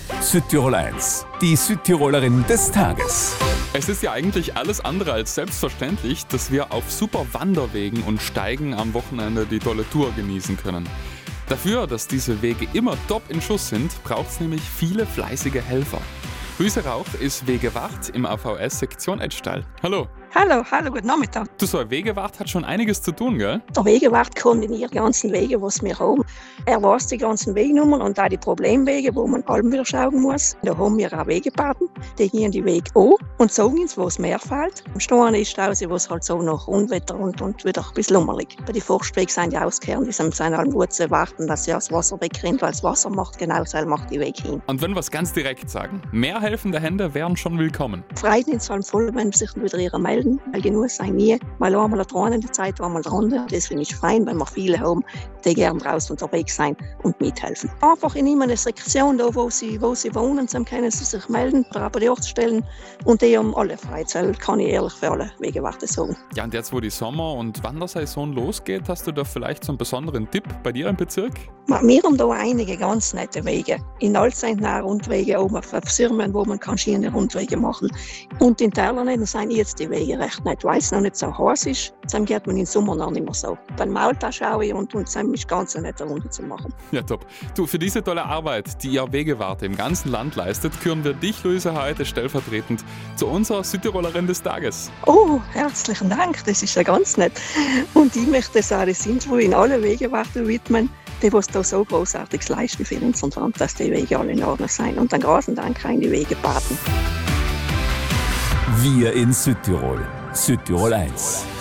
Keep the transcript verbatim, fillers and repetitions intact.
Südtirol eins, die Südtirolerin des Tages. Es ist ja eigentlich alles andere als selbstverständlich, dass wir auf super Wanderwegen und Steigen am Wochenende die tolle Tour genießen können. Dafür, dass diese Wege immer top in Schuss sind, braucht es nämlich viele fleißige Helfer. Luise Rauch ist Wegewart im A V S Sektion Edstall. Hallo. Hallo, hallo, guten Nachmittag. Du, so ein Wegewart hat schon einiges zu tun, gell? Der Wegewart koordiniert die ganzen Wege, die wir haben. Er weiß die ganzen Wegnummern und auch die Problemwege, wo man allem wieder schauen muss. Da haben wir auch Wegepaten, die gehen die Wege an und sagen uns, wo es mehr fällt. Am Stehen ist Stausee, wo es halt so nach Unwetter und, und wieder ein bisschen lummerlig. Bei den Forstwegen sind die ausgekehren, die sind allem gut zu warten, dass ja das Wasser wegrennt, weil das Wasser macht genau so, macht die Weg hin. Und wenn wir es ganz direkt sagen, mehr helfende Hände wären schon willkommen. Freut uns allem voll, wenn sich wieder ihre melden. Weil genug sein nie, mal einmal dran in der Zeit, wo man dran. Das finde ich fein, wenn wir viele haben, die gerne draußen unterwegs sein und mithelfen. Einfach in immer eine Sektion, da wo sie, wo sie wohnen, dann können sie sich melden, bei die Ortsstellen und die haben alle Freizeit, kann ich ehrlich für alle Wegewarte sagen. Ja, und jetzt, wo die Sommer- und Wandersaison losgeht, hast du da vielleicht so einen besonderen Tipp bei dir im Bezirk? Wir haben da einige ganz nette Wege. In Altzeit nahe Rundwege, oben auf Sürmen, wo man kann schöne Rundwege machen. Und in Terlanen sind jetzt die Wege recht nett, weil es noch nicht so heiß ist. Dann geht man im Sommer noch nicht mehr so. Beim Malta schaue ich und, und dann ist ganz eine nette Runde zu machen. Ja, top. Du, für diese tolle Arbeit, die ihr Wegewarte im ganzen Land leistet, küren wir dich, Luise, heute stellvertretend zu unserer Südtirolerin des Tages. Oh, herzlichen Dank, das ist ja ganz nett. Und ich möchte es auch das Intro in alle Wegewarte widmen, die, die da so Großartiges leisten für unseren Land, dass die Wege alle in Ordnung sind. Und einen großen Dank an die Wegepaten. Wir in Südtirol. Südtirol eins.